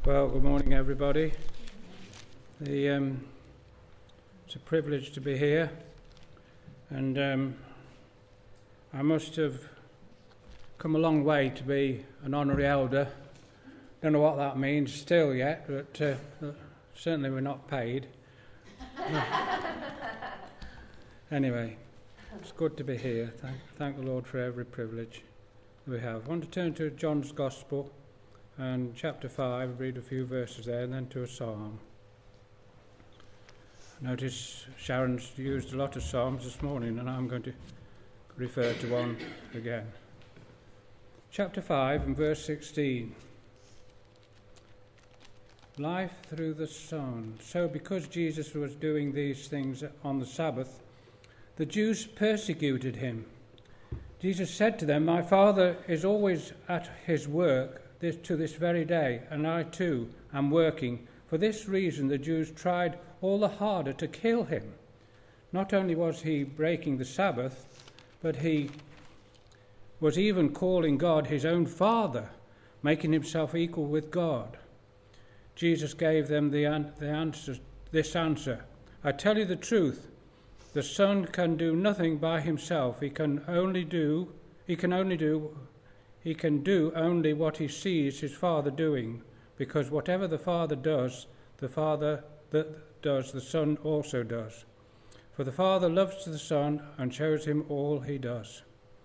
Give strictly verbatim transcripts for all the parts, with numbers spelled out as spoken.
Well, good morning, everybody. The, um, it's a privilege to be here, and um, I must have come a long way to be an honorary elder. Don't know what that means still yet, but uh, certainly we're not paid. Anyway, it's good to be here. Thank, thank the Lord for every privilege that we have. I want to turn to John's Gospel and chapter five, read a few verses there, and then to a psalm. Notice Sharon's used a lot of psalms this morning, and I'm going to refer to one again. Chapter five and verse sixteen. Life through the Son. So because Jesus was doing these things on the Sabbath, the Jews persecuted him. Jesus said to them, "My Father is always at his work this, to this very day, and I too am working. For this reason the Jews tried all the harder to kill him. Not only was he breaking the Sabbath, but he was even calling God his own Father, making himself equal with God." Jesus gave them the, an- the answer, this answer, "I tell you the truth, the Son can do nothing by himself. He can only do, he can only do, he can do only what he sees his Father doing, because whatever the Father does, the Father that does, the Son also does. For the Father loves the Son and shows him all he does.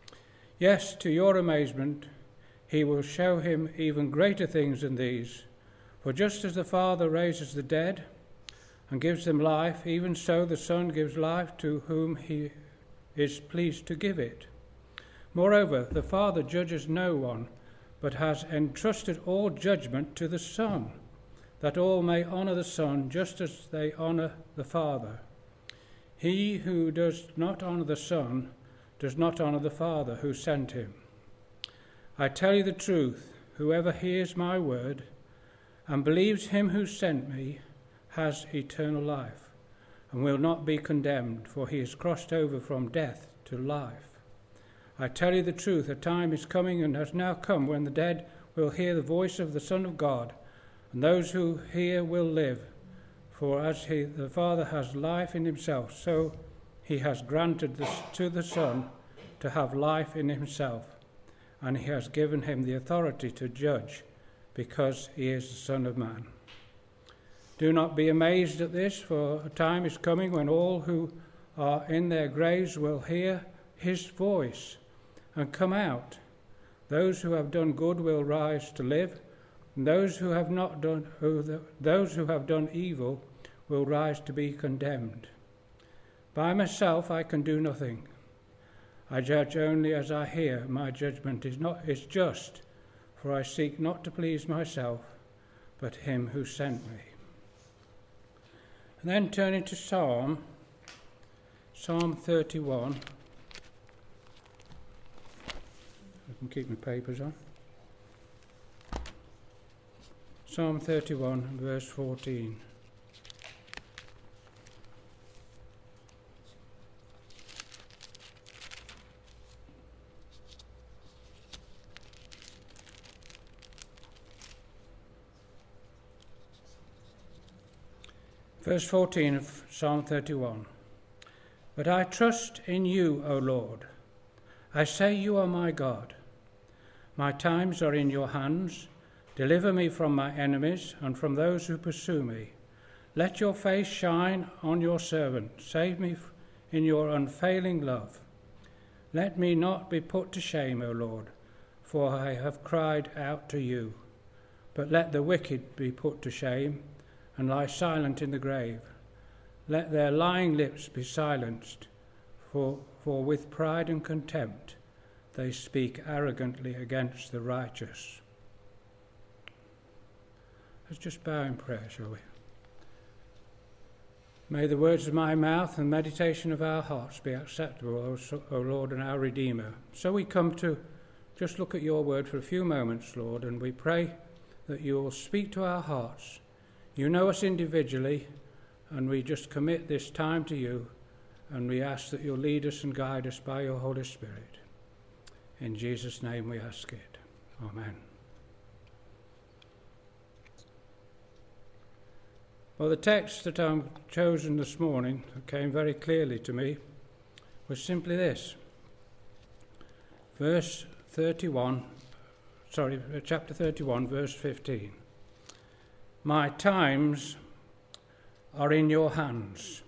Yes, to your amazement, he will show him even greater things than these. For just as the Father raises the dead and gives them life, even so the Son gives life to whom he is pleased to give it. Moreover, the Father judges no one, but has entrusted all judgment to the Son, that all may honour the Son just as they honour the Father. He who does not honour the Son does not honour the Father who sent him. I tell you the truth, whoever hears my word and believes him who sent me has eternal life, and will not be condemned, for he has crossed over from death to life. I tell you the truth, a time is coming and has now come when the dead will hear the voice of the Son of God, and those who hear will live. For as he, the Father has life in himself, so he has granted this to the Son to have life in himself, and he has given him the authority to judge, because he is the Son of Man. Do not be amazed at this, for a time is coming when all who are in their graves will hear his voice and come out. Those who have done good will rise to live, and those who have not done, those who have done evil will rise to be condemned. By myself I can do nothing. I judge only as I hear. My judgment is not is just, for I seek not to please myself, but him who sent me." And then turning to Psalm, Psalm thirty-one. I can keep my papers on. Psalm thirty-one, verse fourteen. Verse fourteen of Psalm thirty-one. "But I trust in you, O Lord. I say you are my God. My times are in your hands. Deliver me from my enemies and from those who pursue me. Let your face shine on your servant. Save me in your unfailing love. Let me not be put to shame, O Lord, for I have cried out to you. But let the wicked be put to shame and lie silent in the grave. Let their lying lips be silenced, for, for with pride and contempt they speak arrogantly against the righteous." Let's just bow in prayer, shall we? May the words of my mouth and meditation of our hearts be acceptable, O Lord and our Redeemer. So we come to just look at your word for a few moments, Lord, and we pray that you will speak to our hearts. You know us individually, and we just commit this time to you, and we ask that you'll lead us and guide us by your Holy Spirit. In Jesus' name we ask it. Amen. Well, the text that I've chosen this morning, that came very clearly to me, was simply this. Verse thirty-one, sorry, chapter thirty-one, verse fifteen. My times are in your hands.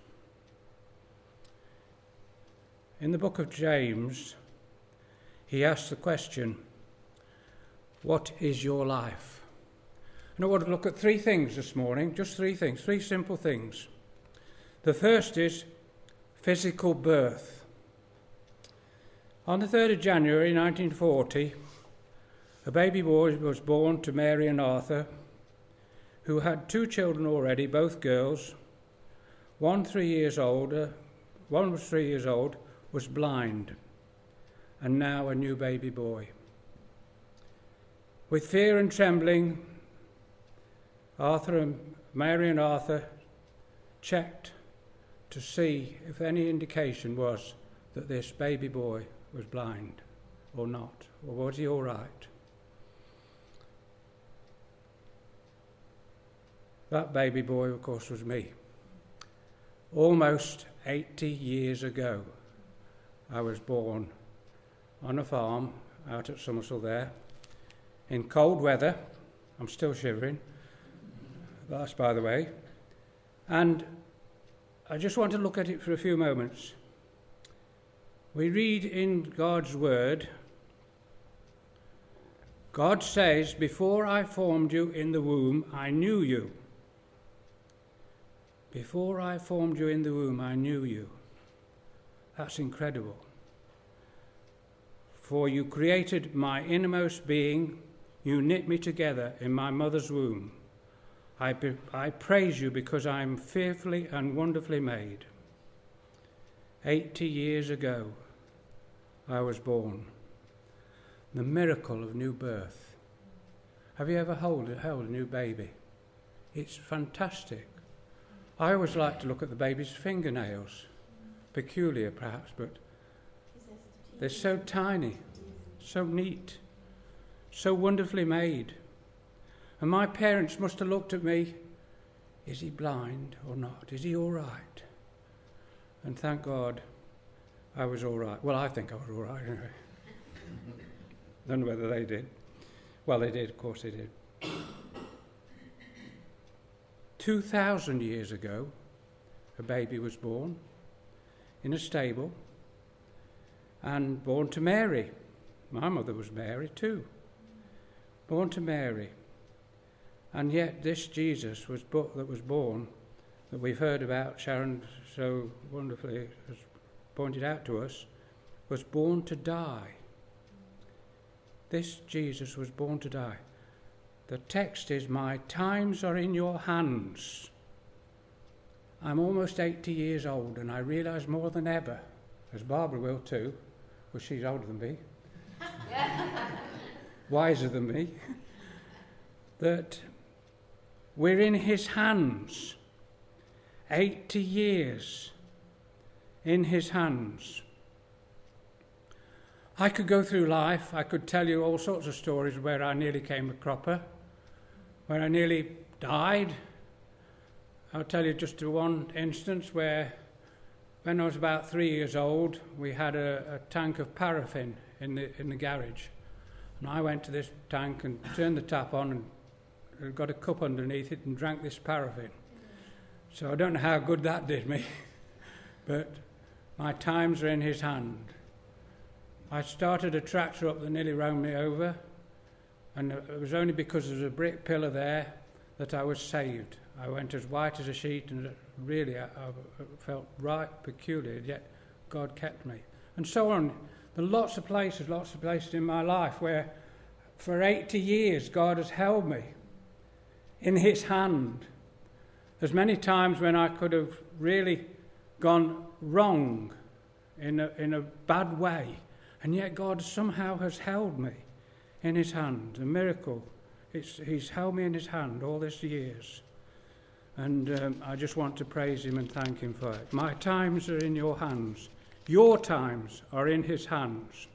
In the book of James, he asks the question, what is your life? And I want to look at three things this morning, just three things, three simple things. The first is physical birth. On the third of January nineteen forty, a baby boy was born to Mary and Arthur, who had two children already, both girls. One three years older, one was three years old, was blind, and now a new baby boy. With fear and trembling, Arthur and Mary and Arthur checked to see if any indication was that this baby boy was blind or not, or was he all right? That baby boy, of course, was me. Almost eighty years ago, I was born on a farm out at Somersall there, in cold weather. I'm still shivering. That's by the way. And I just want to look at it for a few moments. We read in God's word, God says, before I formed you in the womb, I knew you. Before I formed you in the womb, I knew you. That's incredible. For you created my innermost being, you knit me together in my mother's womb. I, be, I praise you because I am fearfully and wonderfully made. Eighty years ago, I was born. The miracle of new birth. Have you ever held, held a new baby? It's fantastic. I always like to look at the baby's fingernails. Peculiar perhaps, but they're so tiny, so neat, so wonderfully made. And my parents must have looked at me, is he blind or not? Is he all right? And thank God I was all right. Well, I think I was all right anyway. Don't know whether they did. Well, they did, of course they did. Two thousand years ago, a baby was born in a stable and born to Mary. My mother was Mary too. Born to Mary. And yet this Jesus was bo- that was born, that we've heard about, Sharon so wonderfully has pointed out to us, was born to die. This Jesus was born to die. The text is, my times are in your hands. I'm almost eighty years old, and I realise more than ever, as Barbara will too, well, she's older than me, wiser than me, that we're in his hands. eighty years in his hands. I could go through life, I could tell you all sorts of stories where I nearly came a cropper, where I nearly died. I'll tell you just one instance where, when I was about three years old, we had a, a tank of paraffin in the in the garage. And I went to this tank and turned the tap on and got a cup underneath it and drank this paraffin. So I don't know how good that did me, but my times are in his hand. I started a tractor up that nearly ran me over, and it was only because there was a brick pillar there that I was saved. I went as white as a sheet, and really I, I felt right peculiar, yet God kept me. And so on. There are lots of places, lots of places in my life where for eighty years God has held me in his hand. There's many times when I could have really gone wrong in a, in a bad way, and yet God somehow has held me in his hand. A miracle. It's, he's held me in his hand all these years. And um, I just want to praise him and thank him for it. My times are in your hands. Your times are in his hands.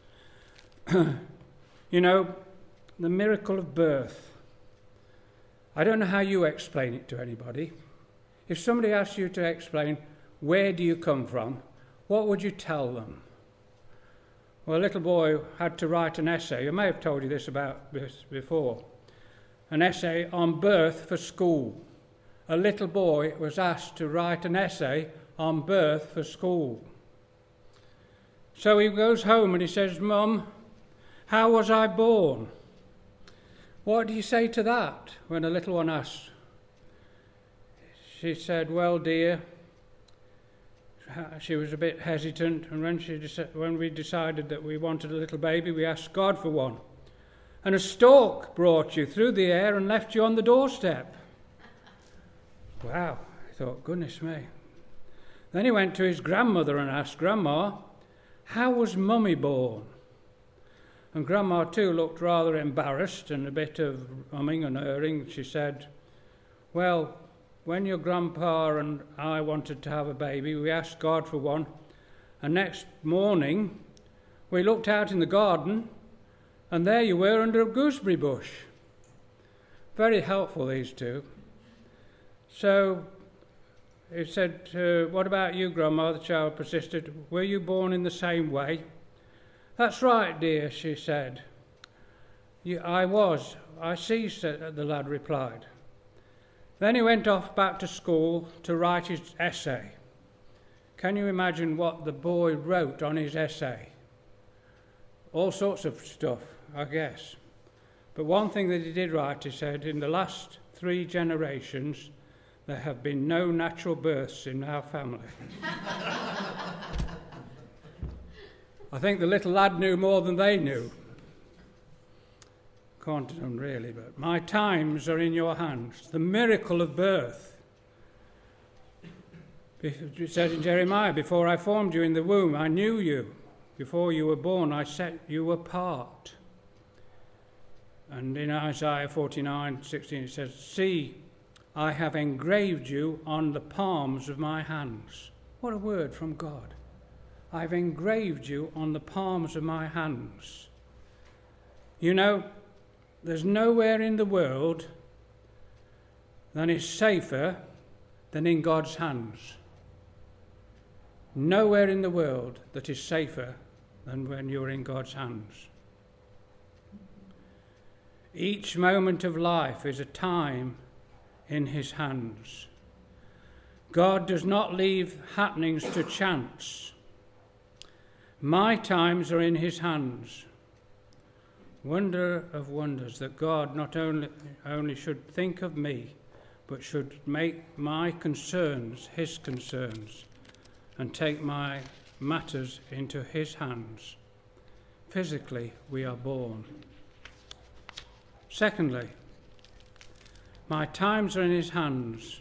You know, the miracle of birth. I don't know how you explain it to anybody. If somebody asked you to explain, where do you come from, what would you tell them? Well, a little boy had to write an essay. I may have told you this about this before. An essay on birth for school. A little boy was asked to write an essay on birth for school. So he goes home and he says, Mum, how was I born? What do you say to that when a little one asks? She said, well, dear, she was a bit hesitant, and when, she deci- when we decided that we wanted a little baby, we asked God for one. And a stork brought you through the air and left you on the doorstep. Wow, I thought, goodness me. Then he went to his grandmother and asked, Grandma, how was Mummy born? And Grandma too looked rather embarrassed and a bit of umming and erring. She said, well, when your grandpa and I wanted to have a baby, we asked God for one. And next morning, we looked out in the garden, and there you were under a gooseberry bush. Very helpful, these two. So he said, uh, what about you, Grandma? The child persisted. Were you born in the same way? That's right, dear, she said. You, I was. I see, said, the lad replied. Then he went off back to school to write his essay. Can you imagine what the boy wrote on his essay? All sorts of stuff, I guess. But one thing that he did write, he said, in the last three generations, there have been no natural births in our family. I think the little lad knew more than they knew. Can't have done really, but my times are in your hands. The miracle of birth. It says in Jeremiah, before I formed you in the womb, I knew you. Before you were born, I set you apart. And in Isaiah forty-nine sixteen, it says, see, I have engraved you on the palms of my hands. What a word from God. I've engraved you on the palms of my hands. You know, there's nowhere in the world that is safer than in God's hands. Nowhere in the world that is safer than when you're in God's hands. Each moment of life is a time in his hands. God does not leave happenings to chance. My times are in his hands. Wonder of wonders that God not only, only should think of me, but should make my concerns his concerns and take my matters into his hands. Physically, we are born. Secondly, my times are in his hands.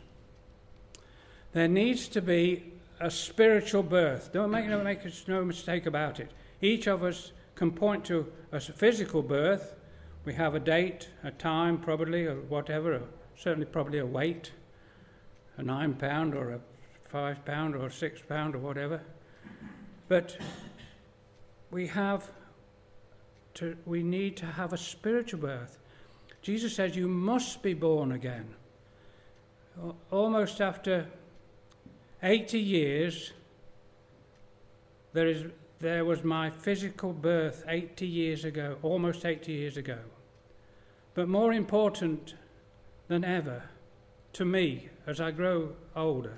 There needs to be a spiritual birth. Don't make no, make no mistake about it. Each of us can point to a physical birth. We have a date, a time probably, or whatever, or certainly probably a weight, a nine pound or a five pound or a six pound or whatever. But we have to, we need to have a spiritual birth. Jesus says you must be born again. Almost after eighty years, there is there was my physical birth eighty years ago, almost eighty years ago. But more important than ever, to me, as I grow older,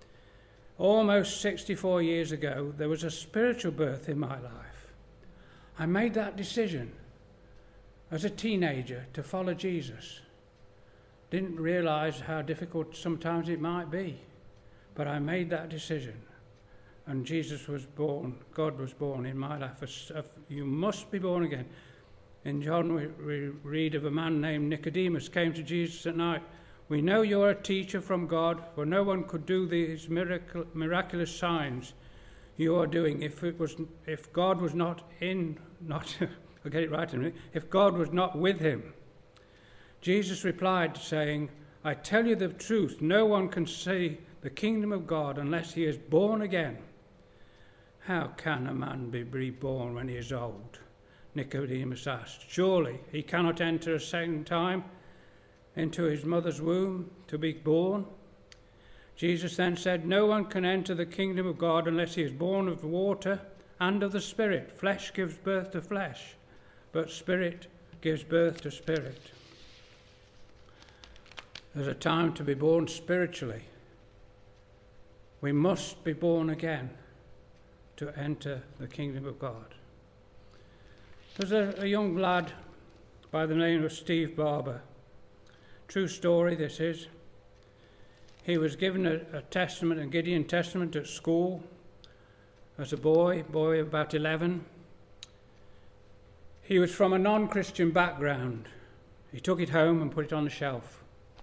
almost sixty-four years ago, there was a spiritual birth in my life. I made that decision as a teenager to follow Jesus. Didn't realize how difficult sometimes it might be, but I made that decision. And Jesus was born, God was born in my life. You must be born again. In John, we, we read of a man named Nicodemus came to Jesus at night. We know you're a teacher from God, for no one could do these miracle, miraculous signs you are doing if it was, if God was not in, not, I'll get it right in a minute, if God was not with him. Jesus replied, saying, I tell you the truth, no one can see the kingdom of God unless he is born again. How can a man be reborn when he is old? Nicodemus asked. Surely he cannot enter a second time into his mother's womb to be born. Jesus then said, "No one can enter the kingdom of God unless he is born of water and of the Spirit. Flesh gives birth to flesh, but Spirit gives birth to spirit." There's a time to be born spiritually. We must be born again to enter the kingdom of God. There's a, a young lad by the name of Steve Barber. True story this is. He was given a, a testament, a Gideon testament at school as a boy, boy about eleven. He was from a non-Christian background. He took it home and put it on the shelf.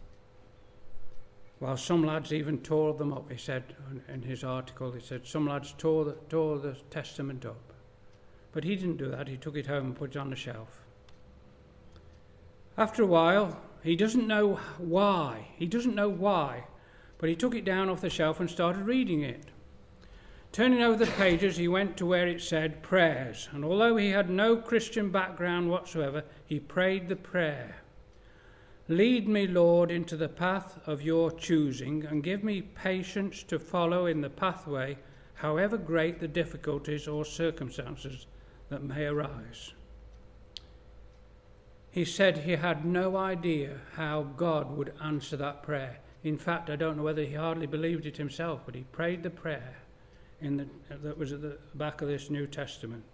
While some lads even tore them up, he said in his article, he said some lads tore the, tore the testament up. But he didn't do that. He took it home and put it on the shelf. After a while, he doesn't know why. He doesn't know why, but he took it down off the shelf and started reading it. Turning over the pages, he went to where it said prayers, and although he had no Christian background whatsoever, he prayed the prayer. "Lead me, Lord, into the path of your choosing, and give me patience to follow in the pathway, however great the difficulties or circumstances that may arise." He said he had no idea how God would answer that prayer. In fact, I don't know whether he hardly believed it himself, but he prayed the prayer in the, that was at the back of this New Testament.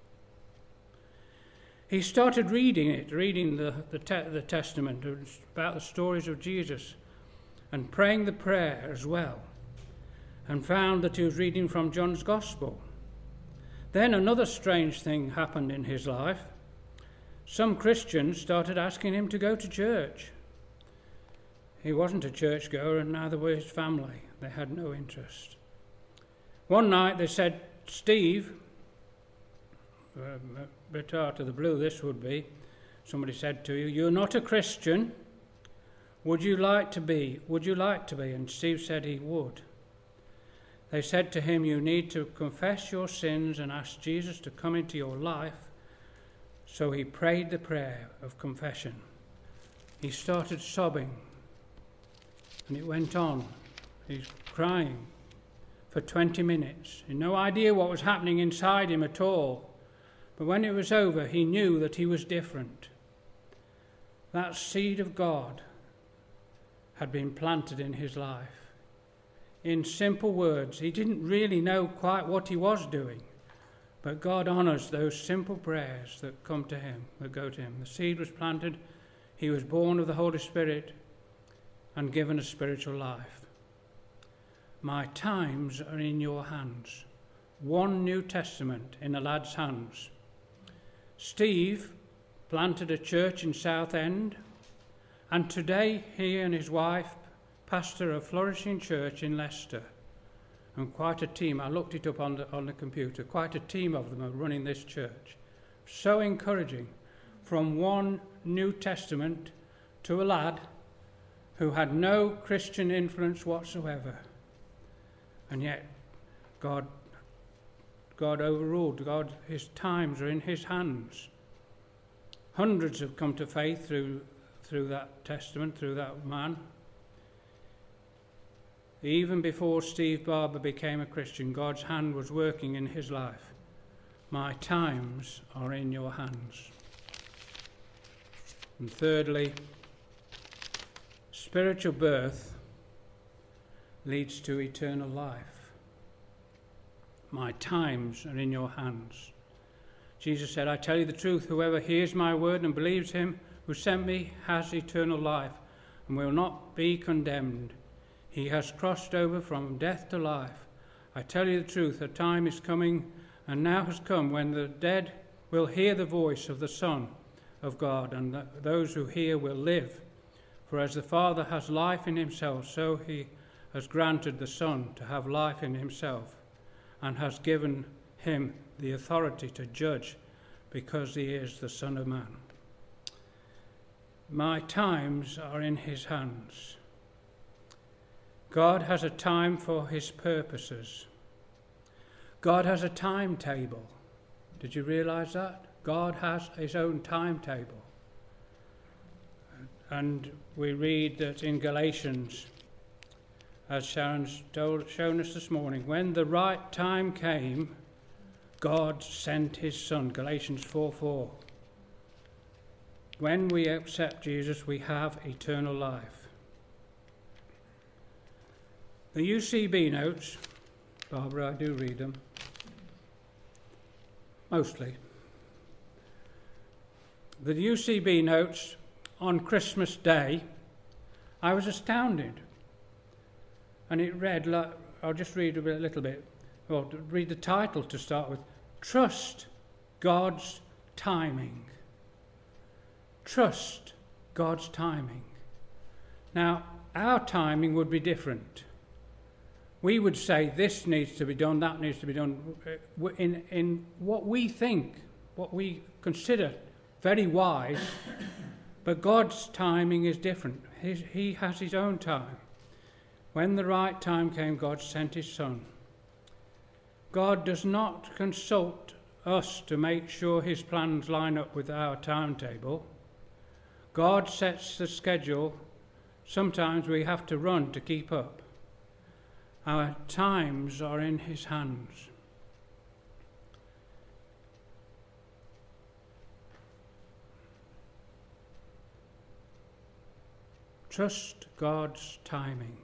He started reading it, reading the, the, te- the Testament about the stories of Jesus and praying the prayer as well, and found that he was reading from John's Gospel. Then another strange thing happened in his life. Some Christians started asking him to go to church. He wasn't a churchgoer, and neither were his family. They had no interest. One night they said, "Steve," um, a bit out of the blue this would be, somebody said to you, "You're not a Christian. Would you like to be? Would you like to be?" And Steve said he would. They said to him, "You need to confess your sins and ask Jesus to come into your life." So he prayed the prayer of confession. He started sobbing, and it went on. He's crying for twenty minutes. He had no idea what was happening inside him at all. But when it was over, he knew that he was different. That seed of God had been planted in his life. In simple words, he didn't really know quite what he was doing, but God honours those simple prayers that come to him, that go to him. The seed was planted, he was born of the Holy Spirit and given a spiritual life. My times are in your hands. One New Testament in a lad's hands. Steve planted a church in Southend, and today he and his wife pastor a flourishing church in Leicester. And quite a team, I looked it up on the, on the computer, quite a team of them are running this church. So encouraging. From one New Testament to a lad who had no Christian influence whatsoever. And yet God God overruled. God, his times are in his hands. Hundreds have come to faith through through that testament, through that man. Even before Steve Barber became a Christian, God's hand was working in his life. My times are in your hands. And thirdly, spiritual birth leads to eternal life. My times are in your hands. Jesus said, "I tell you the truth, whoever hears my word and believes him who sent me has eternal life and will not be condemned. He has crossed over from death to life. I tell you the truth, a time is coming and now has come when the dead will hear the voice of the Son of God, and the, those who hear will live. For as the Father has life in himself, so he has granted the Son to have life in himself, and has given him the authority to judge, because he is the Son of Man. My times are in his hands." God has a time for his purposes. God has a timetable. Did you realize that? God has his own timetable. and we read that in Galatians, as Sharon's told, shown us this morning, when the right time came, God sent his Son, Galatians four four. When we accept Jesus, we have eternal life. The U C B notes, Barbara, I do read them, mostly. The U C B notes on Christmas Day, I was astounded. And it read, like, I'll just read a bit, a little bit, well, read the title to start with. Trust God's timing. Trust God's timing. Now, our timing would be different. We would say this needs to be done, that needs to be done. In, in what we think, what we consider very wise, but God's timing is different. His, he has his own time. When the right time came, God sent his Son. God does not consult us to make sure his plans line up with our timetable. God sets the schedule. Sometimes we have to run to keep up. Our times are in his hands. Trust God's timing.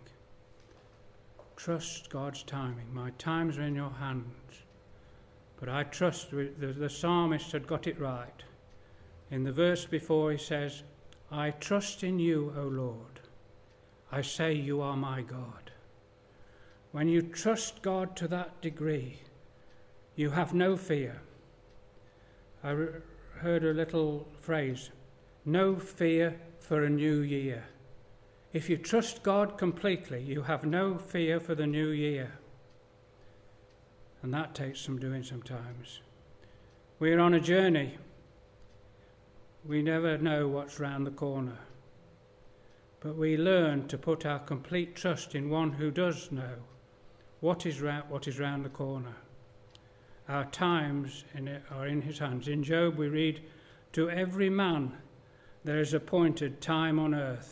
Trust God's timing. My times are in your hands. But I trust the, the psalmist had got it right. In the verse before he says, I trust in you, O Lord. I say you are my God. When you trust God to that degree, you have no fear. I re- heard a little phrase, no fear for a new year. If you trust God completely, you have no fear for the new year. And that takes some doing sometimes. We're on a journey. We never know what's round the corner. But we learn to put our complete trust in one who does know what is round, what is round the corner. Our times in it are in his hands. In Job we read, to every man there is appointed time on earth.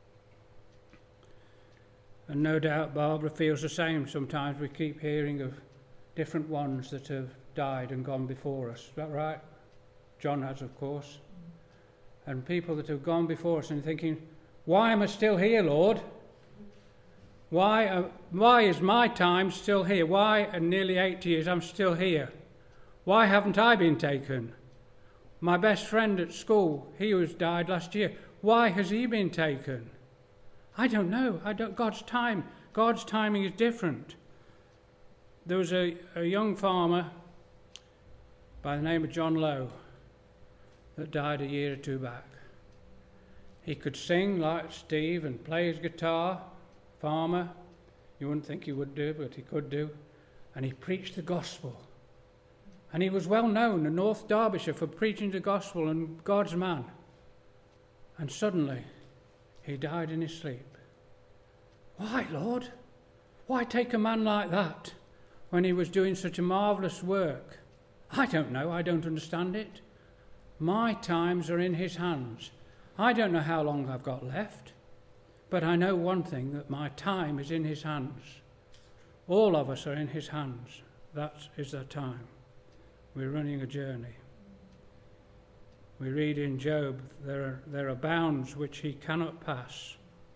And no doubt Barbara feels the same. Sometimes we keep hearing of different ones that have died and gone before us. Is that right? John has, of course. And people that have gone before us and thinking, why am I still here, Lord? Why, uh, why is my time still here? Why, at nearly eighty years, I'm still here? Why haven't I been taken? My best friend at school, he was died last year. Why has he been taken? I don't know. I don't. God's time. God's timing is different. There was a, a young farmer by the name of John Lowe that died a year or two back. He could sing like Steve and play his guitar. Farmer. You wouldn't think he would do, but he could do. And he preached the gospel. And he was well known in North Derbyshire for preaching the gospel and God's man. And suddenly he died in his sleep. Why, Lord? Why take a man like that when he was doing such a marvellous work? I don't know. I don't understand it. My times are in his hands. I don't know how long I've got left, but I know one thing, that my time is in his hands. All of us are in his hands. That is the time. We're running a journey. We read in Job, there are, there are bounds which he cannot pass.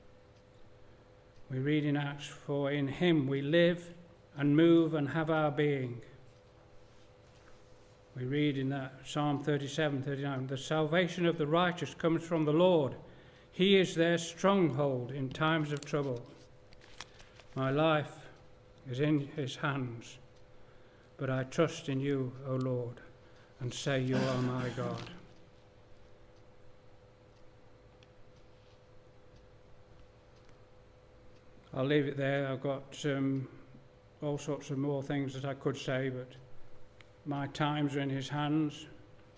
We read in Acts, for in him we live and move and have our being. We read in that Psalm thirty-seven, thirty-nine, the salvation of the righteous comes from the Lord. He is their stronghold in times of trouble. My life is in his hands, but I trust in you, O Lord, and say you are my God. I'll leave it there. I've got um, all sorts of more things that I could say, but my times are in his hands,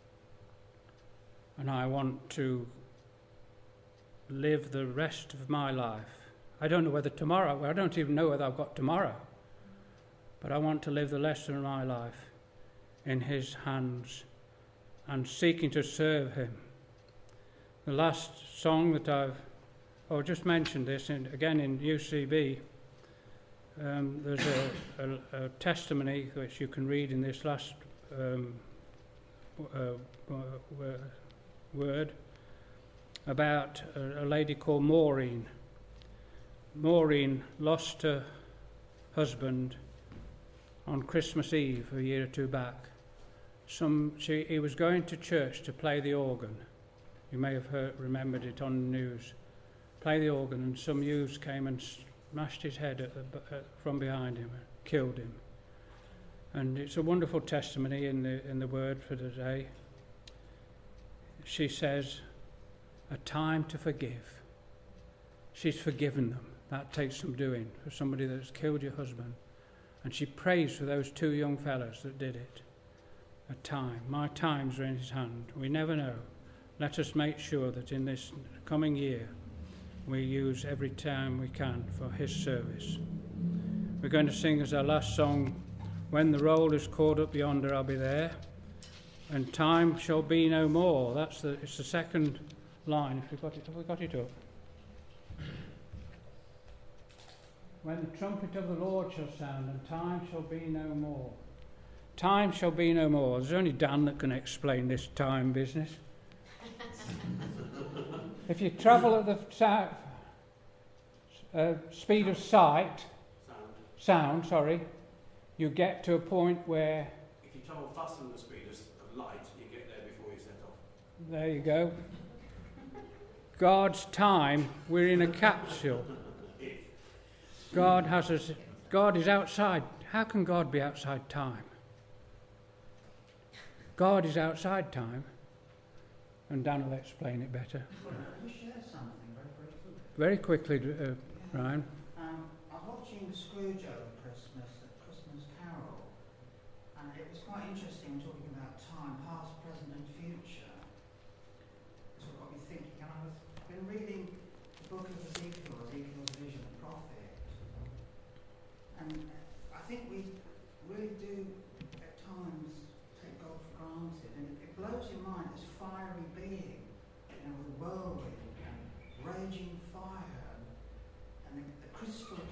and I want to live the rest of my life. I don't know whether tomorrow, I don't even know whether I've got tomorrow, but I want to live the rest of my life in his hands and seeking to serve him. the last song that I've, oh, just mentioned this, in, again in U C B, um, there's a, a, a testimony which you can read in this last um, uh, w- word about a, a lady called Maureen. Maureen lost her husband on Christmas Eve a year or two back. Some, she, he was going to church to play the organ. You may have heard, remembered it on the news. Play the organ, and some youths came and smashed his head at the, uh, from behind him, and killed him. And it's a wonderful testimony in the in the word for today. She says, "A time to forgive." She's forgiven them. That takes some doing for somebody that's killed your husband. And she prays for those two young fellows that did it. A time. My times are in his hand. We never know. Let us make sure that in this coming year we use every time we can for his service. We're going to sing as our last song, "When the roll is called up yonder, I'll be there. And time shall be no more." That's the, it's the second line. If we've got it, have we got it up? "When the trumpet of the Lord shall sound, and time shall be no more." Time shall be no more. There's only Dan that can explain this time business. If you travel at the sa- uh, speed of sight, Sound. sound, sorry, you get to a point where... If you travel faster than the speed of light, you get there before you set off. There you go. God's time, we're in a capsule. God has us, God is outside. How can God be outside time? God is outside time. And Dan will explain it better. Well, can we share something very, very quickly? Very quickly, uh, Ryan. Um, I was watching Scrooge over Christmas at Christmas Carol, and it was quite interesting talking about time, past, present and future. It's what got me thinking, and I've been reading the book of Ezekiel, Ezekiel's Vision, the Prophet, and I think we really do at times take God for granted, and it, it blows your mind, this fiery being, you know, with a whirlwind and raging fire, and, and the, the crystal